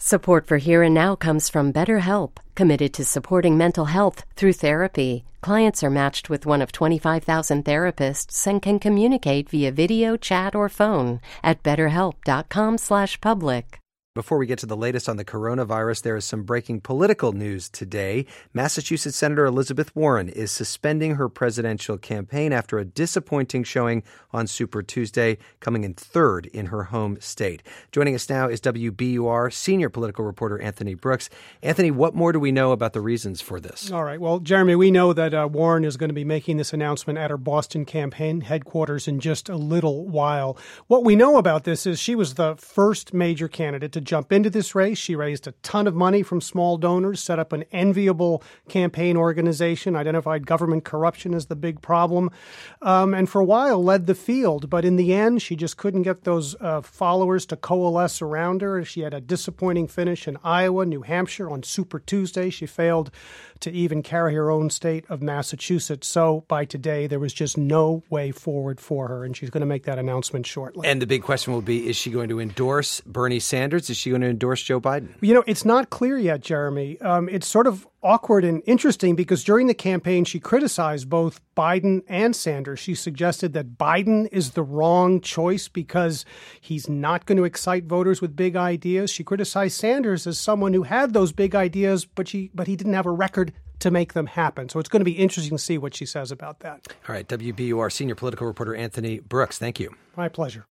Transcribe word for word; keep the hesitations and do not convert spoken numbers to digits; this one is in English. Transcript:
Support for Here and Now comes from BetterHelp, committed to supporting mental health through therapy. Clients are matched with one of twenty-five thousand therapists and can communicate via video, chat, or phone at betterhelp.com slash public. Before we get to the latest on the coronavirus, there is some breaking political news today. Massachusetts Senator Elizabeth Warren is suspending her presidential campaign after a disappointing showing on Super Tuesday, coming in third in her home state. Joining us now is W B U R senior political reporter Anthony Brooks. Anthony, what more do we know about the reasons for this? All right. Well, Jeremy, we know that uh, Warren is going to be making this announcement at her Boston campaign headquarters in just a little while. What we know about this is she was the first major candidate to jump into this race. She raised a ton of money from small donors, set up an enviable campaign organization, identified government corruption as the big problem, um, and for a while led the field. But in the end, she just couldn't get those uh, followers to coalesce around her. She had a disappointing finish in Iowa, New Hampshire on Super Tuesday. She failed to even carry her own state of Massachusetts. So by today, there was just no way forward for her, and she's going to make that announcement shortly. And the big question will be, is she going to endorse Bernie Sanders? Is she going to endorse Joe Biden? You know, it's not clear yet, Jeremy. Um, it's sort of awkward and interesting because during the campaign, she criticized both Biden and Sanders. She suggested that Biden is the wrong choice because he's not going to excite voters with big ideas. She criticized Sanders as someone who had those big ideas, but she but he didn't have a record to make them happen. So it's going to be interesting to see what she says about that. All right, W B U R senior political reporter Anthony Brooks, thank you. My pleasure.